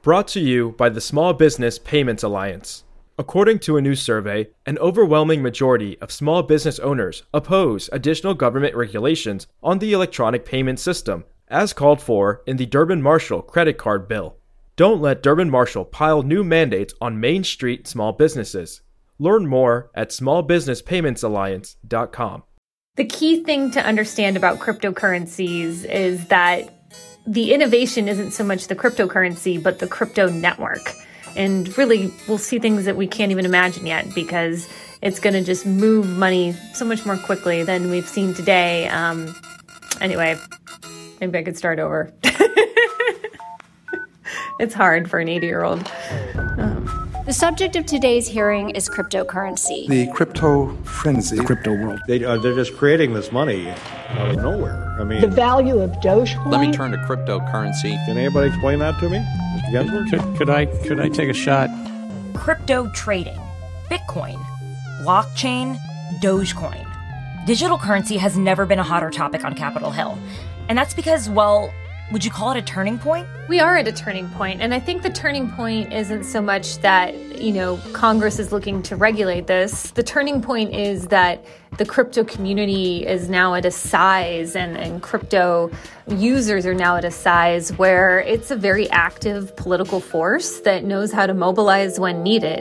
brought to you by the Small Business Payments Alliance. According to a new survey, an overwhelming majority of small business owners oppose additional government regulations on the electronic payment system, as called for in the Durbin-Marshall credit card bill. Don't let Durbin-Marshall pile new mandates on Main Street small businesses. Learn more at smallbusinesspaymentsalliance.com. The key thing to understand about cryptocurrencies is that the innovation isn't so much the cryptocurrency, but the crypto network. And really, we'll see things that we can't even imagine yet because it's going to just move money so much more quickly than we've seen today. Anyway, maybe I could start over. It's hard for an 80-year-old. The subject of today's hearing is cryptocurrency. The crypto frenzy. The crypto world. They're just creating this money out of nowhere. I mean, the value of Dogecoin. Let me turn to cryptocurrency. Can anybody explain that to me, Mr. Gensler? Could I take a shot? Crypto trading, Bitcoin, blockchain, Dogecoin. Digital currency has never been a hotter topic on Capitol Hill. And that's because, well, would you call it a turning point? We are at a turning point, and I think the turning point isn't so much that, Congress is looking to regulate this. The turning point is that the crypto community is now at a size, and crypto users are now at a size where it's a very active political force that knows how to mobilize when needed.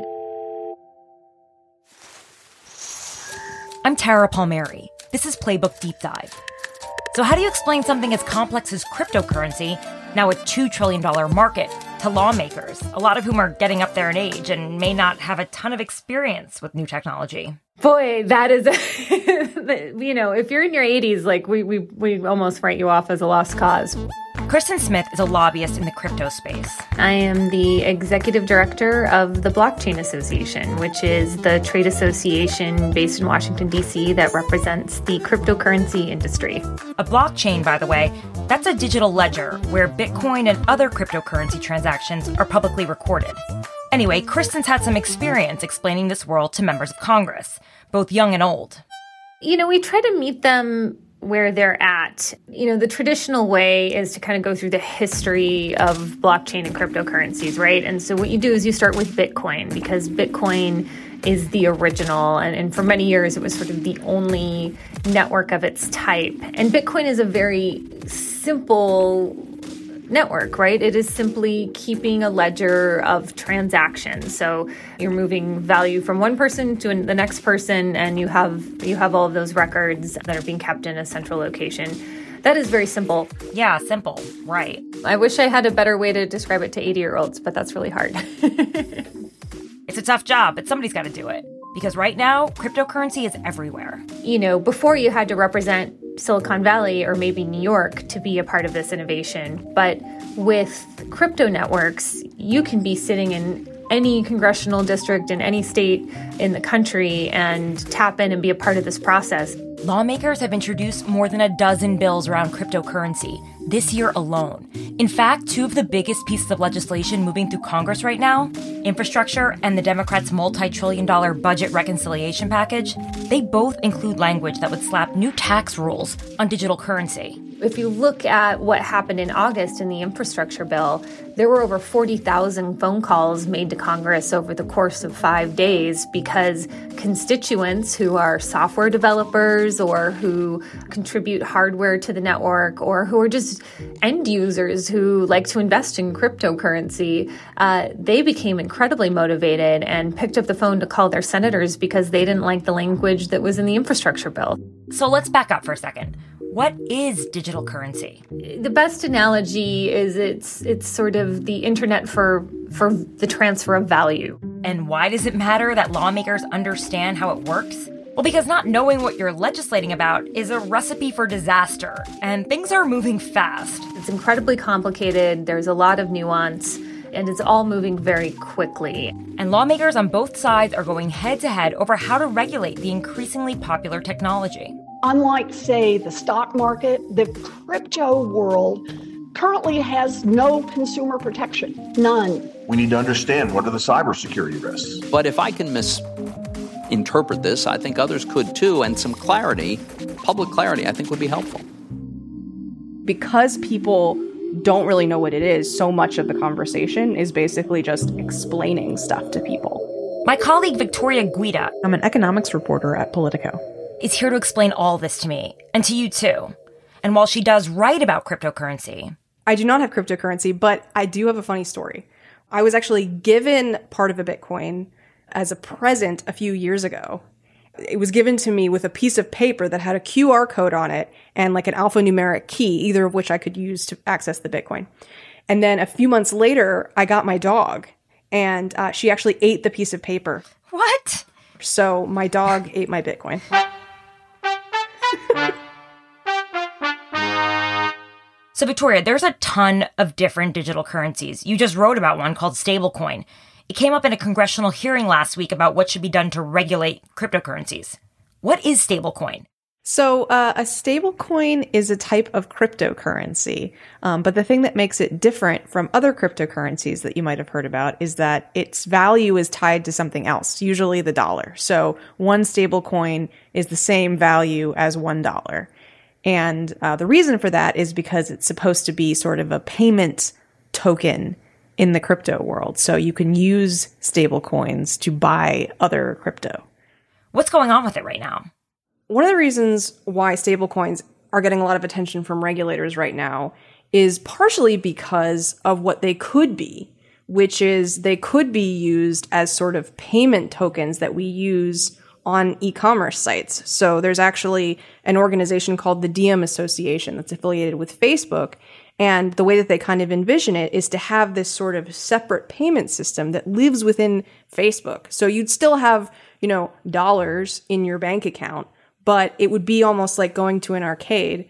I'm Tara Palmieri. This is Playbook Deep Dive. So how do you explain something as complex as cryptocurrency, now a $2 trillion market, to lawmakers, a lot of whom are getting up there in age and may not have a ton of experience with new technology? Boy, that is, if you're in your 80s, we almost write you off as a lost cause. Kristen Smith is a lobbyist in the crypto space. I am the executive director of the Blockchain Association, which is the trade association based in Washington, D.C. that represents the cryptocurrency industry. A blockchain, by the way, that's a digital ledger where Bitcoin and other cryptocurrency transactions are publicly recorded. Anyway, Kristen's had some experience explaining this world to members of Congress, both young and old. We try to meet them where they're at. The traditional way is to kind of go through the history of blockchain and cryptocurrencies, right? And so what you do is you start with Bitcoin, because Bitcoin is the original. And for many years, it was sort of the only network of its type. And Bitcoin is a very simple network, right? It is simply keeping a ledger of transactions. So you're moving value from one person to the next person, and you have all of those records that are being kept in a central location. That is very simple. Yeah, simple, right. I wish I had a better way to describe it to 80-year-olds, but that's really hard. It's a tough job, but somebody's got to do it. Because right now, cryptocurrency is everywhere. Before you had to represent Silicon Valley or maybe New York to be a part of this innovation. But with crypto networks, you can be sitting in any congressional district in any state in the country and tap in and be a part of this process. Lawmakers have introduced more than a dozen bills around cryptocurrency this year alone. In fact, two of the biggest pieces of legislation moving through Congress right now, infrastructure and the Democrats' multi-trillion-dollar budget reconciliation package, they both include language that would slap new tax rules on digital currency. If you look at what happened in August in the infrastructure bill, there were over 40,000 phone calls made to Congress over the course of 5 days because constituents who are software developers or who contribute hardware to the network or who are just end users who like to invest in cryptocurrency, they became incredibly motivated and picked up the phone to call their senators because they didn't like the language that was in the infrastructure bill. So let's back up for a second. What is digital currency? The best analogy is it's sort of the internet for the transfer of value. And why does it matter that lawmakers understand how it works? Well, because not knowing what you're legislating about is a recipe for disaster, and things are moving fast. It's incredibly complicated, there's a lot of nuance, and it's all moving very quickly. And lawmakers on both sides are going head-to-head over how to regulate the increasingly popular technology. Unlike, say, the stock market, the crypto world currently has no consumer protection, none. We need to understand what are the cybersecurity risks. But if I can misinterpret this, I think others could too, and some clarity, public clarity, I think would be helpful. Because people don't really know what it is, so much of the conversation is basically just explaining stuff to people. My colleague Victoria Guida, I'm an economics reporter at Politico, is here to explain all this to me, and to you too. And while she does write about cryptocurrency, I do not have cryptocurrency, but I do have a funny story. I was actually given part of a Bitcoin as a present a few years ago. It was given to me with a piece of paper that had a QR code on it and like an alphanumeric key, either of which I could use to access the Bitcoin. And then a few months later, I got my dog, and she actually ate the piece of paper. What? So my dog ate my Bitcoin. So Victoria, there's a ton of different digital currencies. You just wrote about one called stablecoin. It came up in a congressional hearing last week about what should be done to regulate cryptocurrencies. What is stablecoin? So a stablecoin is a type of cryptocurrency. But the thing that makes it different from other cryptocurrencies that you might have heard about is that its value is tied to something else, usually the dollar. So one stablecoin is the same value as $1. And the reason for that is because it's supposed to be sort of a payment token in the crypto world. So you can use stable coins to buy other crypto. What's going on with it right now? One of the reasons why stable coins are getting a lot of attention from regulators right now is partially because of what they could be, which is they could be used as sort of payment tokens that we use on e-commerce sites. So there's actually an organization called the Diem Association that's affiliated with Facebook. And the way that they kind of envision it is to have this sort of separate payment system that lives within Facebook. So you'd still have, dollars in your bank account, but it would be almost like going to an arcade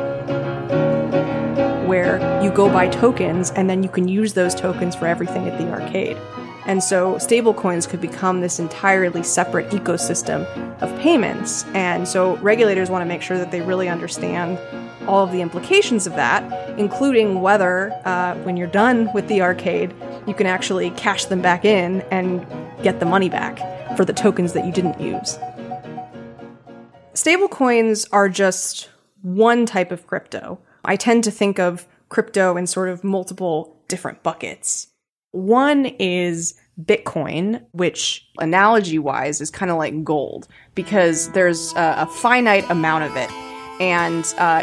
where you go buy tokens and then you can use those tokens for everything at the arcade. And so stablecoins could become this entirely separate ecosystem of payments. And so regulators want to make sure that they really understand all of the implications of that, including whether, when you're done with the arcade, you can actually cash them back in and get the money back for the tokens that you didn't use. Stablecoins are just one type of crypto. I tend to think of crypto in sort of multiple different buckets. One is Bitcoin, which analogy-wise is kind of like gold, because there's a finite amount of it. And,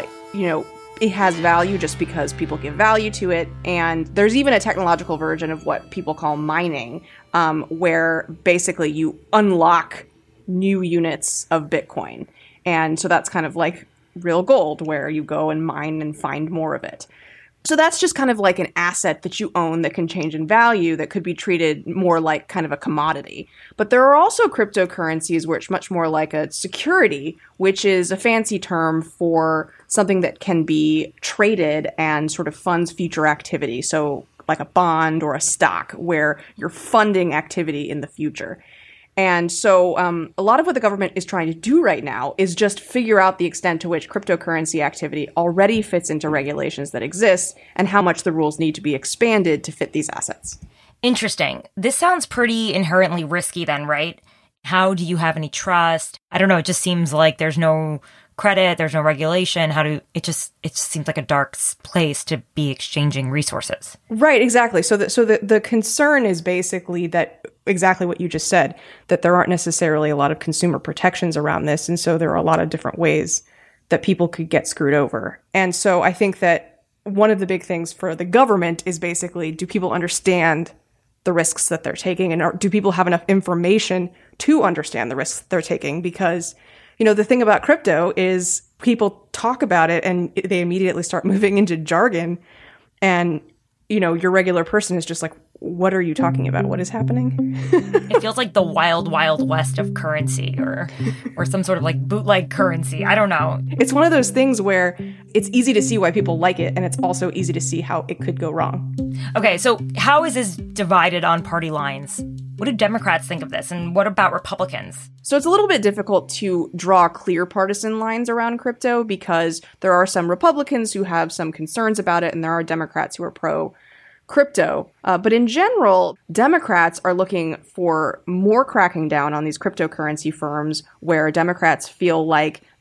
it has value just because people give value to it. And there's even a technological version of what people call mining, where basically you unlock new units of Bitcoin. And so that's kind of like real gold, where you go and mine and find more of it. So that's just kind of like an asset that you own that can change in value, that could be treated more like kind of a commodity. But there are also cryptocurrencies which much more like a security, which is a fancy term for something that can be traded and sort of funds future activity. So like a bond or a stock where you're funding activity in the future. And so a lot of what the government is trying to do right now is just figure out the extent to which cryptocurrency activity already fits into regulations that exist and how much the rules need to be expanded to fit these assets. Interesting. This sounds pretty inherently risky then, right? How do you have any trust? I don't know. It just seems like there's no credit, there's no regulation. It just seems like a dark place to be exchanging resources. Right, exactly. So the concern is basically that exactly what you just said, that there aren't necessarily a lot of consumer protections around this. And so there are a lot of different ways that people could get screwed over. And so I think that one of the big things for the government is basically, do people understand the risks that they're taking? And do people have enough information to understand the risks they're taking? Because, the thing about crypto is people talk about it and they immediately start moving into jargon. And, your regular person is just like, what are you talking about? What is happening? It feels like the wild, wild west of currency or some sort of like bootleg currency. I don't know. It's one of those things where it's easy to see why people like it, and it's also easy to see how it could go wrong. Okay, so how is this divided on party lines? What do Democrats think of this? And what about Republicans? So it's a little bit difficult to draw clear partisan lines around crypto because there are some Republicans who have some concerns about it, and there are Democrats who are pro-crypto. But in general, Democrats are looking for more cracking down on these cryptocurrency firms where Democrats feel like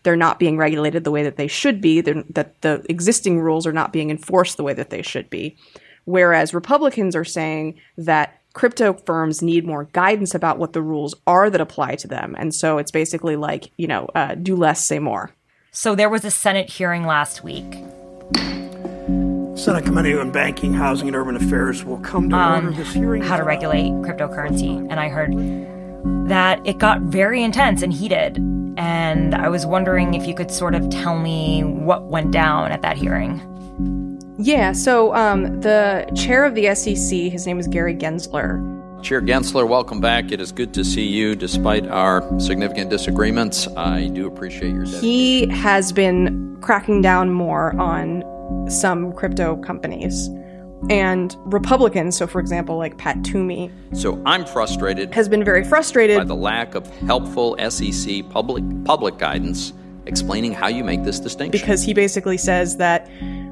they're not being regulated the way that they should be, that the existing rules are not being enforced the way that they should be. Whereas Republicans are saying that crypto firms need more guidance about what the rules are that apply to them. And so it's basically like, do less, say more. So there was a Senate hearing last week. Senate Committee on Banking, Housing, and Urban Affairs will come to order this hearing. How to regulate cryptocurrency. And I heard that it got very intense and heated. And I was wondering if you could sort of tell me what went down at that hearing. Yeah, so the chair of the SEC, his name is Gary Gensler. Chair Gensler, welcome back. It is good to see you despite our significant disagreements. I do appreciate your dedication. He has been cracking down more on some crypto companies. And Republicans, so for example, like Pat Toomey. So I'm frustrated. Has been very frustrated by the lack of helpful SEC public guidance explaining how you make this distinction. Because he basically says that,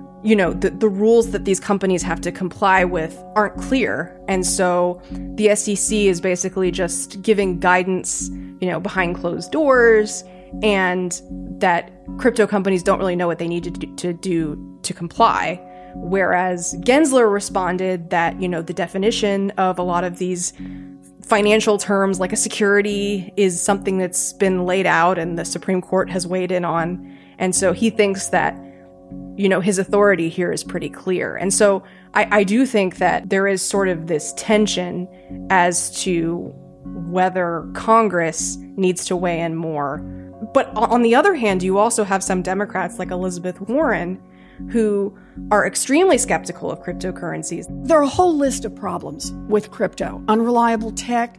the rules that these companies have to comply with aren't clear. And so the SEC is basically just giving guidance, behind closed doors, and that crypto companies don't really know what they need to do to comply. Whereas Gensler responded that, the definition of a lot of these financial terms, like a security, is something that's been laid out and the Supreme Court has weighed in on. And so he thinks that, his authority here is pretty clear. And so I do think that there is sort of this tension as to whether Congress needs to weigh in more. But on the other hand, you also have some Democrats like Elizabeth Warren who are extremely skeptical of cryptocurrencies. There are a whole list of problems with crypto. Unreliable tech,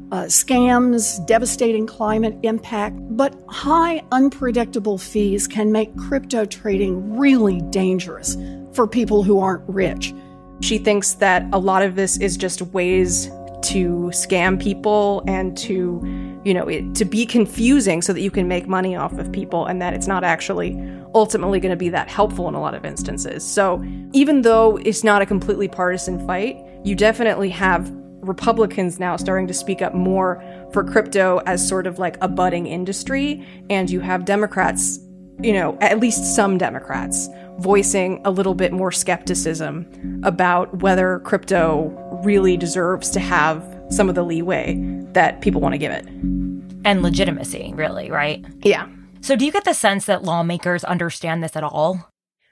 scams, devastating climate impact, but high unpredictable fees can make crypto trading really dangerous for people who aren't rich. She thinks that a lot of this is just ways to scam people and to be confusing so that you can make money off of people, and that it's not actually ultimately going to be that helpful in a lot of instances. So even though it's not a completely partisan fight, you definitely have Republicans now starting to speak up more for crypto as sort of like a budding industry, and you have Democrats, at least some Democrats, voicing a little bit more skepticism about whether crypto really deserves to have some of the leeway that people want to give it. And legitimacy, really, right? Yeah. So do you get the sense that lawmakers understand this at all?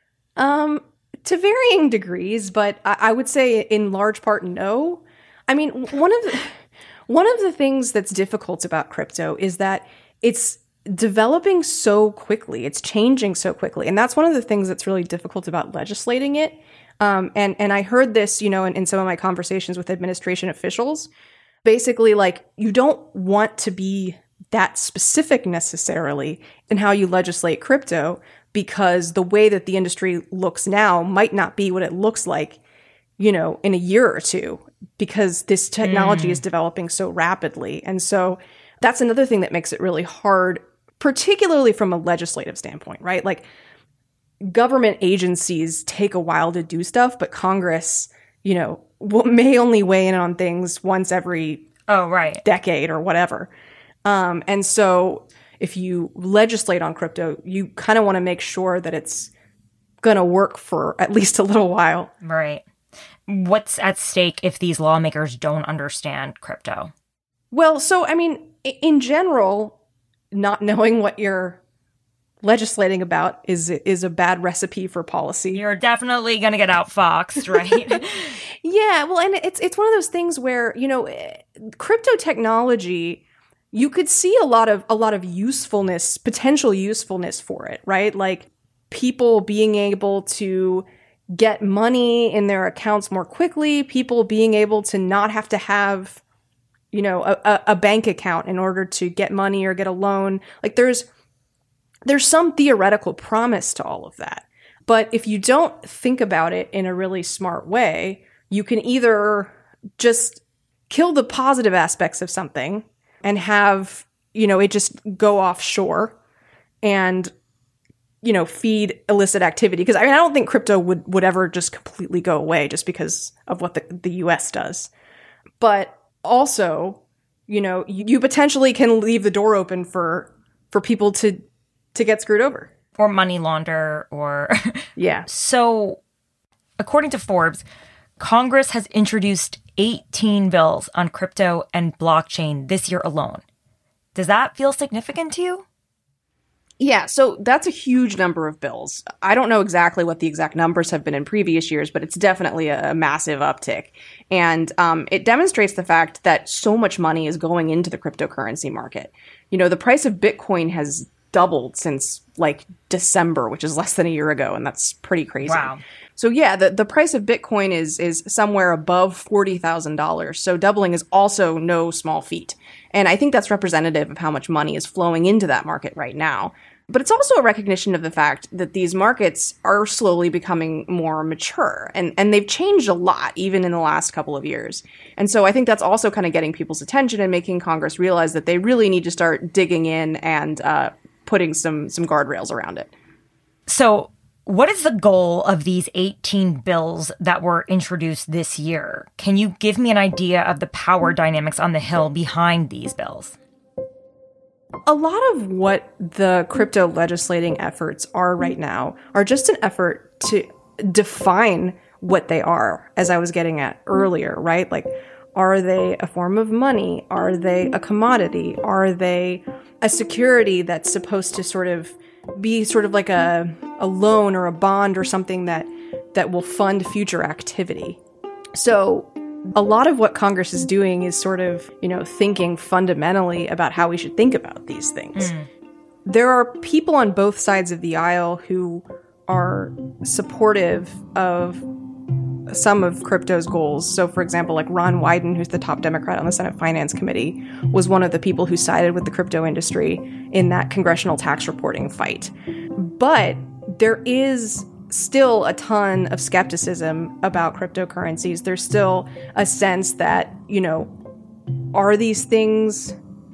To varying degrees, but I would say in large part, no. I mean, one of the things that's difficult about crypto is that it's developing so quickly. It's changing so quickly. And that's one of the things that's really difficult about legislating it. And I heard this, in some of my conversations with administration officials. Basically, like, you don't want to be that specific necessarily in how you legislate crypto, because the way that the industry looks now might not be what it looks like, in a year or two, because this technology is developing so rapidly. And so that's another thing that makes it really hard, particularly from a legislative standpoint, right? Like, government agencies take a while to do stuff, but Congress, may only weigh in on things once every decade or whatever. And so if you legislate on crypto, you kind of want to make sure that it's going to work for at least a little while. Right. What's at stake if these lawmakers don't understand crypto? Well, so, I mean, in general, not knowing what you're legislating about is a bad recipe for policy. You're definitely going to get outfoxed, right? Yeah, well, and it's one of those things where, crypto technology, you could see a lot of usefulness, potential usefulness for it, right? Like people being able to get money in their accounts more quickly, people being able to not have to have, a bank account in order to get money or get a loan. Like there's some theoretical promise to all of that. But if you don't think about it in a really smart way, you can either just kill the positive aspects of something and have, it just go offshore and, feed illicit activity. Because I don't think crypto would ever just completely go away just because of what the US does. But also, you potentially can leave the door open for people to to get screwed over. Or money launder or... Yeah. So, according to Forbes, Congress has introduced 18 bills on crypto and blockchain this year alone. Does that feel significant to you? Yeah, so that's a huge number of bills. I don't know exactly what the exact numbers have been in previous years, but it's definitely a massive uptick. And it demonstrates the fact that so much money is going into the cryptocurrency market. You know, the price of Bitcoin has doubled since like December, which is less than a year ago, and that's pretty crazy. Wow. So yeah, the price of Bitcoin is somewhere above $40,000. So doubling is also no small feat. And I think that's representative of how much money is flowing into that market right now. But it's also a recognition of the fact that these markets are slowly becoming more mature, and they've changed a lot even in the last couple of years. And so I think that's also kind of getting people's attention and making Congress realize that they really need to start digging in and putting some guardrails around it. So what is the goal of these 18 bills that were introduced this year? Can you give me an idea of the power dynamics on the Hill behind these bills? A lot of what the crypto legislating efforts are right now are just an effort to define what they are, as I was getting at earlier, right? Like, are they a form of money? Are they a commodity? Are they a security that's supposed to sort of be sort of like a loan or a bond or something that will fund future activity? So a lot of what Congress is doing is sort of, thinking fundamentally about how we should think about these things. There are people on both sides of the aisle who are supportive of some of crypto's goals. So, for example, like Ron Wyden, who's the top Democrat on the Senate Finance Committee, was one of the people who sided with the crypto industry in that congressional tax reporting fight. But there is still a ton of skepticism about cryptocurrencies. There's still a sense that, are these things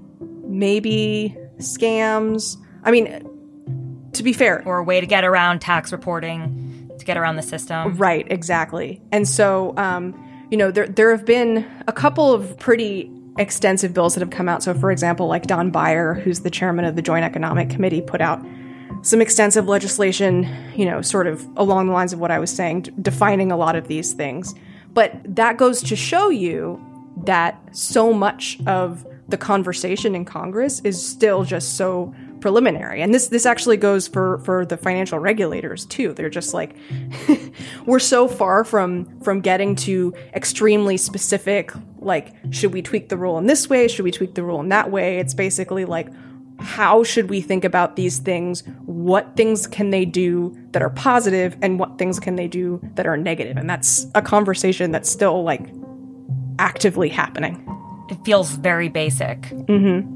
maybe scams? I mean, to be fair. Or a way to get around tax reporting, to get around the system. Right, exactly. And so, there have been a couple of pretty extensive bills that have come out. So, for example, like Don Beyer, who's the chairman of the Joint Economic Committee, put out some extensive legislation, sort of along the lines of what I was saying, defining a lot of these things. But that goes to show you that so much of the conversation in Congress is still just so preliminary. And this actually goes for the financial regulators too. They're just like, we're so far from getting to extremely specific, like, should we tweak the rule in this way? Should we tweak the rule in that way? It's basically like, how should we think about these things? What things can they do that are positive, and what things can they do that are negative? And that's a conversation that's still, like, actively happening. It feels very basic. Mm-hmm.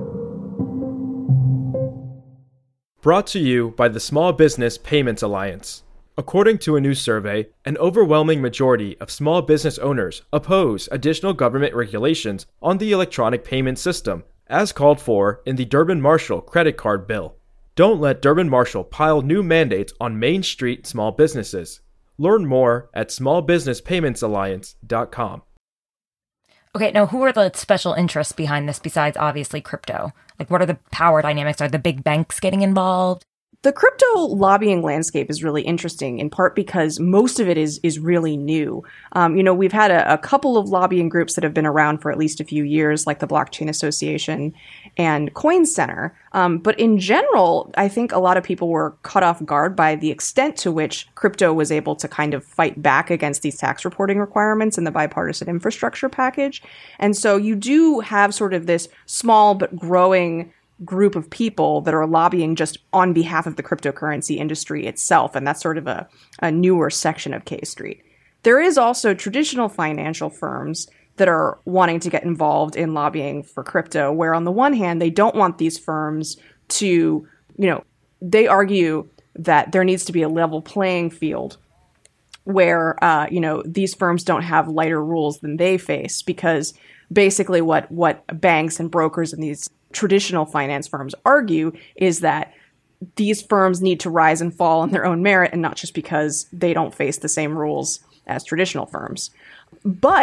Brought to you by the Small Business Payments Alliance. According to a new survey, an overwhelming majority of small business owners oppose additional government regulations on the electronic payment system, as called for in the Durbin-Marshall credit card bill. Don't let Durbin-Marshall pile new mandates on Main Street small businesses. Learn more at smallbusinesspaymentsalliance.com. Okay, now who are the special interests behind this besides obviously crypto? Like, what are the power dynamics? Are the big banks getting involved? The crypto lobbying landscape is really interesting, in part because most of it is really new. We've had a couple of lobbying groups that have been around for at least a few years, like the Blockchain Association and Coin Center. But in general, I think a lot of people were caught off guard by the extent to which crypto was able to kind of fight back against these tax reporting requirements in the bipartisan infrastructure package. And so you do have sort of this small but growing group of people that are lobbying just on behalf of the cryptocurrency industry itself. And that's sort of a newer section of K Street. There is also traditional financial firms that are wanting to get involved in lobbying for crypto, where on the one hand, they don't want these firms to, they argue that there needs to be a level playing field where, these firms don't have lighter rules than they face, because basically what banks and brokers and these traditional finance firms argue is that these firms need to rise and fall on their own merit, and not just because they don't face the same rules as traditional firms. But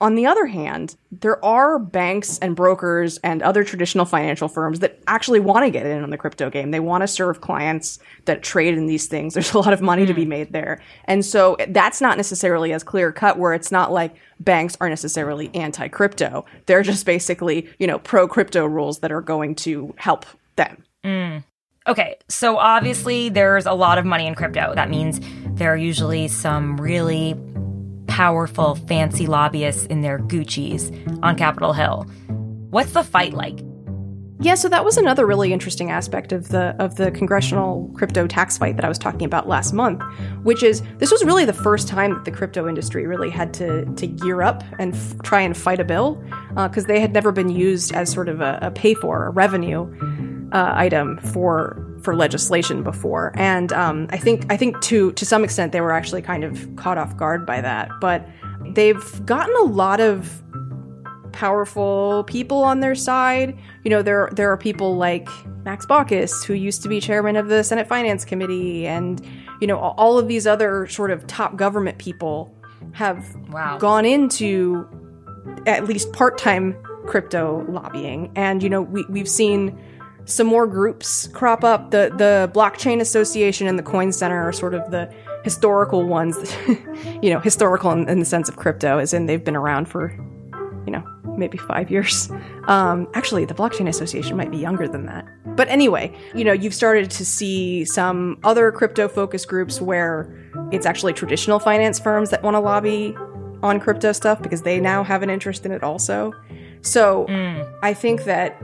On the other hand, there are banks and brokers and other traditional financial firms that actually want to get in on the crypto game. They want to serve clients that trade in these things. There's a lot of money to be made there. And so that's not necessarily as clear cut, where it's not like banks are necessarily anti-crypto. They're just basically, pro-crypto rules that are going to help them. Okay, so obviously there's a lot of money in crypto. That means there are usually some really powerful, fancy lobbyists in their Guccis on Capitol Hill. What's the fight like? Yeah, so that was another really interesting aspect of the congressional crypto tax fight that I was talking about last month, which is this was really the first time that the crypto industry really had to gear up and try and fight a bill, because they had never been used as sort of a pay-for, a revenue item for legislation before. And I think to some extent they were actually kind of caught off guard by that. But they've gotten a lot of powerful people on their side. There are people like Max Baucus, who used to be chairman of the Senate Finance Committee, and all of these other sort of top government people have gone into at least part-time crypto lobbying. And we've seen some more groups crop up. The Blockchain Association and the Coin Center are sort of the historical ones, historical in the sense of crypto, as in they've been around for, maybe 5 years. Actually, the Blockchain Association might be younger than that. But anyway, you've started to see some other crypto focus groups where it's actually traditional finance firms that want to lobby on crypto stuff because they now have an interest in it also. So I think that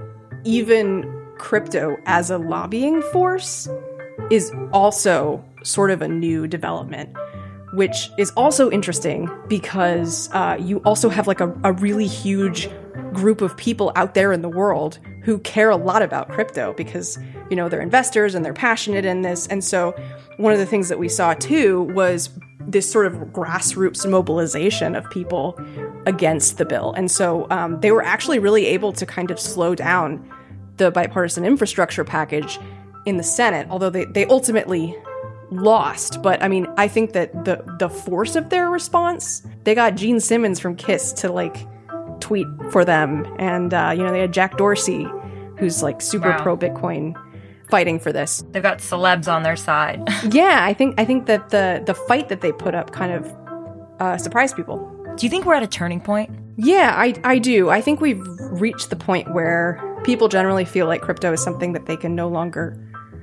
even crypto as a lobbying force is also sort of a new development, which is also interesting because you also have like a really huge group of people out there in the world who care a lot about crypto because, they're investors and they're passionate in this. And so one of the things that we saw too was this sort of grassroots mobilization of people against the bill. And so they were actually really able to kind of slow down the bipartisan infrastructure package in the Senate, although they ultimately lost. But I mean, I think that the force of their response, they got Gene Simmons from KISS to tweet for them, and they had Jack Dorsey, who's super pro Bitcoin, fighting for this. They've got celebs on their side. Yeah, I think that the fight that they put up kind of surprised people. Do you think we're at a turning point? Yeah, I do. I think we've reached the point where people generally feel like crypto is something that they can no longer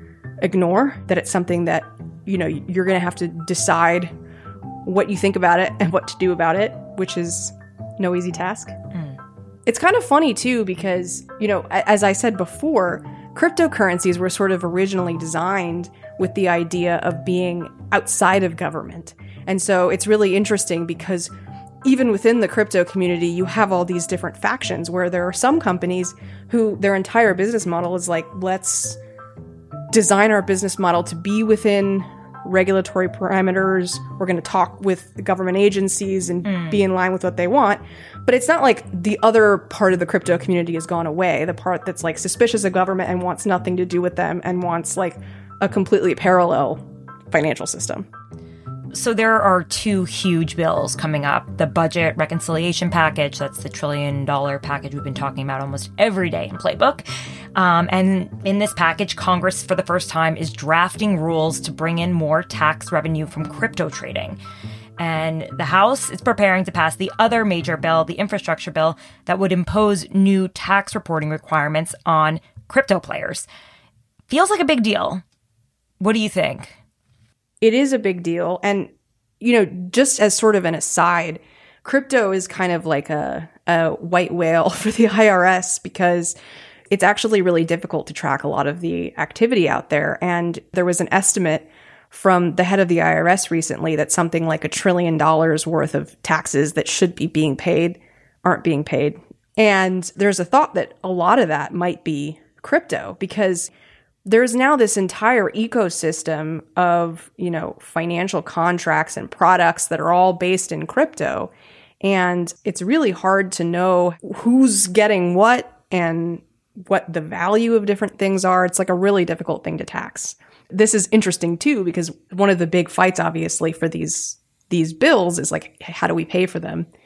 ignore, that it's something that, you're going to have to decide what you think about it and what to do about it, which is no easy task. It's kind of funny, too, because, as I said before, cryptocurrencies were sort of originally designed with the idea of being outside of government. And so it's really interesting because even within the crypto community, you have all these different factions where there are some companies who their entire business model is like, let's design our business model to be within regulatory parameters. We're going to talk with the government agencies and be in line with what they want. But it's not like the other part of the crypto community has gone away. The part that's suspicious of government and wants nothing to do with them and wants a completely parallel financial system. So there are two huge bills coming up. The budget reconciliation package, that's the $1 trillion package we've been talking about almost every day in Playbook. And in this package, Congress, for the first time, is drafting rules to bring in more tax revenue from crypto trading. And the House is preparing to pass the other major bill, the infrastructure bill, that would impose new tax reporting requirements on crypto players. Feels like a big deal. What do you think? It is a big deal. And, just as sort of an aside, crypto is kind of like a white whale for the IRS because it's actually really difficult to track a lot of the activity out there. And there was an estimate from the head of the IRS recently that something like $1 trillion worth of taxes that should be being paid aren't being paid. And there's a thought that a lot of that might be crypto because there's now this entire ecosystem of, financial contracts and products that are all based in crypto. And it's really hard to know who's getting what and what the value of different things are. It's a really difficult thing to tax. This is interesting, too, because one of the big fights, obviously, for these bills is how do we pay for them?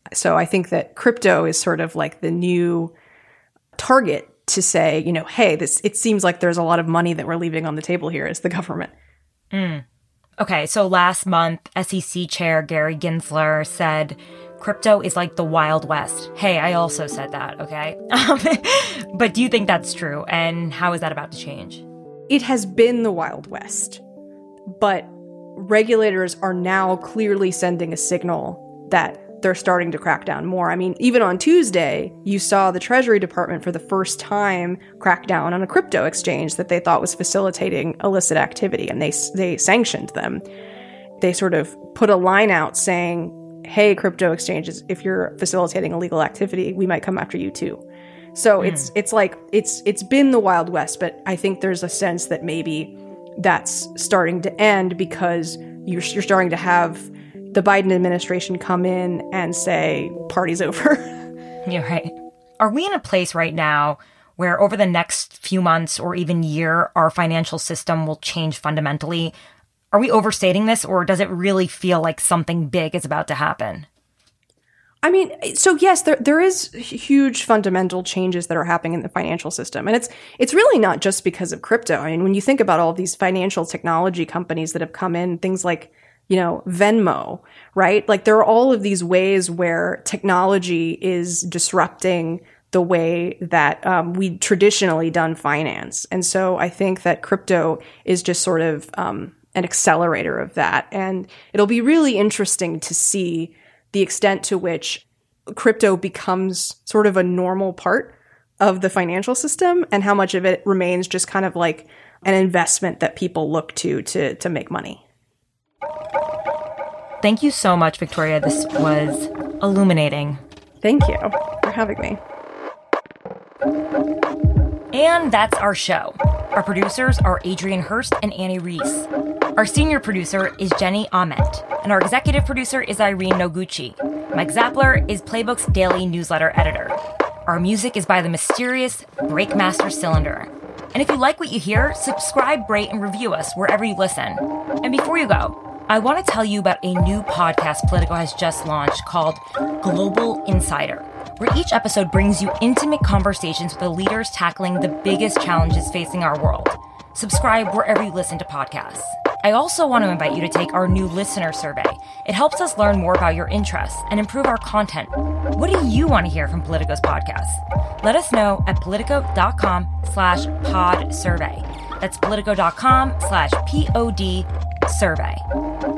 So I think that crypto is sort of like the new target to say, hey, it seems like there's a lot of money that we're leaving on the table here as the government. Okay, so last month, SEC Chair Gary Gensler said crypto is like the Wild West. Hey, I also said that, okay? But do you think that's true? And how is that about to change? It has been the Wild West, but regulators are now clearly sending a signal that they're starting to crack down more. I mean, even on Tuesday, you saw the Treasury Department for the first time crack down on a crypto exchange that they thought was facilitating illicit activity, and they sanctioned them. They sort of put a line out saying, hey, crypto exchanges, if you're facilitating illegal activity, we might come after you too. So it's been the Wild West, but I think there's a sense that maybe that's starting to end because you're starting to have the Biden administration come in and say, party's over. You're right. Are we in a place right now where over the next few months or even year, our financial system will change fundamentally? Are we overstating this, or does it really feel like something big is about to happen? I mean, so yes, there is huge fundamental changes that are happening in the financial system. And it's really not just because of crypto. I mean, when you think about all of these financial technology companies that have come in, things like Venmo, right? Like there are all of these ways where technology is disrupting the way that we traditionally done finance. And so I think that crypto is just sort of an accelerator of that. And it'll be really interesting to see the extent to which crypto becomes sort of a normal part of the financial system and how much of it remains just kind of like an investment that people look to make money. Thank you so much, Victoria. This was illuminating. Thank you for having me. And that's our show. Our producers are Adrian Hurst and Annie Reese. Our senior producer is Jenny Ament. And our executive producer is Irene Noguchi. Mike Zappler is Playbook's daily newsletter editor. Our music is by the mysterious Breakmaster Cylinder. And if you like what you hear, subscribe, rate, and review us wherever you listen. And before you go, I want to tell you about a new podcast Politico has just launched called Global Insider, where each episode brings you intimate conversations with the leaders tackling the biggest challenges facing our world. Subscribe wherever you listen to podcasts. I also want to invite you to take our new listener survey. It helps us learn more about your interests and improve our content. What do you want to hear from Politico's podcast? Let us know at politico.com/pod survey. That's politico.com/pod survey.